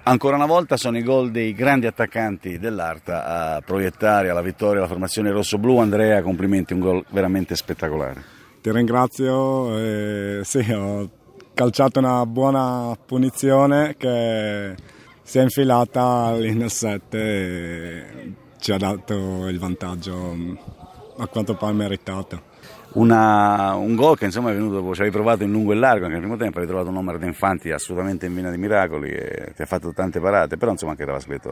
Ancora una volta sono i gol dei grandi attaccanti dell'Arta a proiettare alla vittoria la formazione rossoblu. Andrea, complimenti, un gol veramente spettacolare. Ti ringrazio, sì, ho calciato una buona punizione che si è infilata lì nel 7 e ci ha dato il vantaggio a quanto pare meritato. Un gol che insomma è venuto dopo, ci avevi provato in lungo e largo anche nel primo tempo, hai trovato un Omar De Infanti assolutamente in vena di miracoli e ti ha fatto tante parate, però insomma anche Ravascleto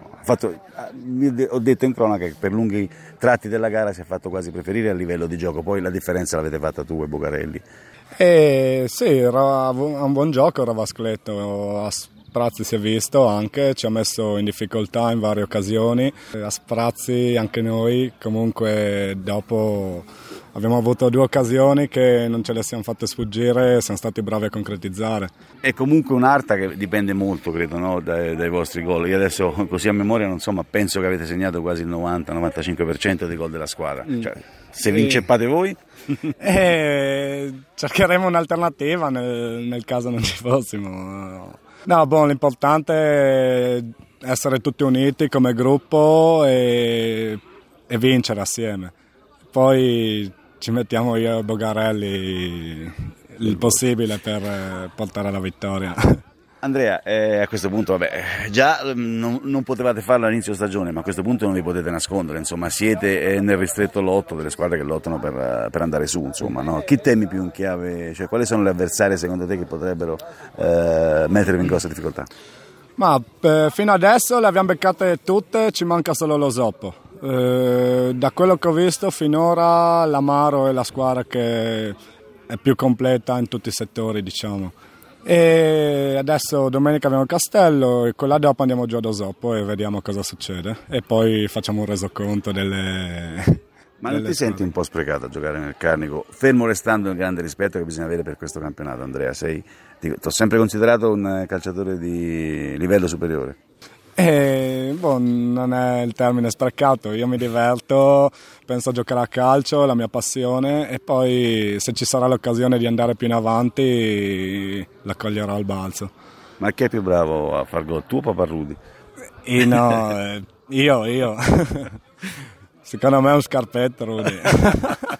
ho detto in cronaca che per lunghi tratti della gara si è fatto quasi preferire a livello di gioco, poi la differenza l'avete fatta tu e Bogarelli. Sì, era un buon gioco Ravascleto, a Sprazzi si è visto anche, ci ha messo in difficoltà in varie occasioni, a Sprazzi anche noi, comunque dopo abbiamo avuto 2 occasioni che non ce le siamo fatte sfuggire e siamo stati bravi a concretizzare. È comunque un'Arta che dipende molto, credo, no? dai vostri gol. Io adesso così a memoria insomma, penso che avete segnato quasi il 90-95% dei gol della squadra. Cioè, se vinceppate voi? Cercheremo un'alternativa nel caso non ci fossimo. No, l'importante è essere tutti uniti come gruppo e vincere assieme. Poi ci mettiamo io e Bogarelli il possibile per portare la vittoria. Andrea, a questo punto già non potevate farlo all'inizio stagione, ma a questo punto non vi potete nascondere, insomma siete nel ristretto lotto delle squadre che lottano per andare su, insomma, no? Chi temi più in chiave, cioè quali sono le avversarie secondo te che potrebbero mettervi in grossa difficoltà? Ma fino adesso le abbiamo beccate tutte, ci manca solo lo Zoppo. Da quello che ho visto finora l'Amaro è la squadra che è più completa in tutti i settori, diciamo. E adesso domenica abbiamo Castello e quella dopo andiamo giù ad Osoppo e vediamo cosa succede e poi facciamo un resoconto delle... Ma non ti senti un po' sprecato a giocare nel Carnico, fermo restando il grande rispetto che bisogna avere per questo campionato, Andrea? Ti ho sempre considerato un calciatore di livello superiore. Non è il termine sprecato, io mi diverto, penso a giocare a calcio, è la mia passione e poi se ci sarà l'occasione di andare più in avanti la coglierò al balzo. Ma chi è più bravo a far gol, tu o Paparrudi? No, io. Secondo me è un scarpetto Rudi.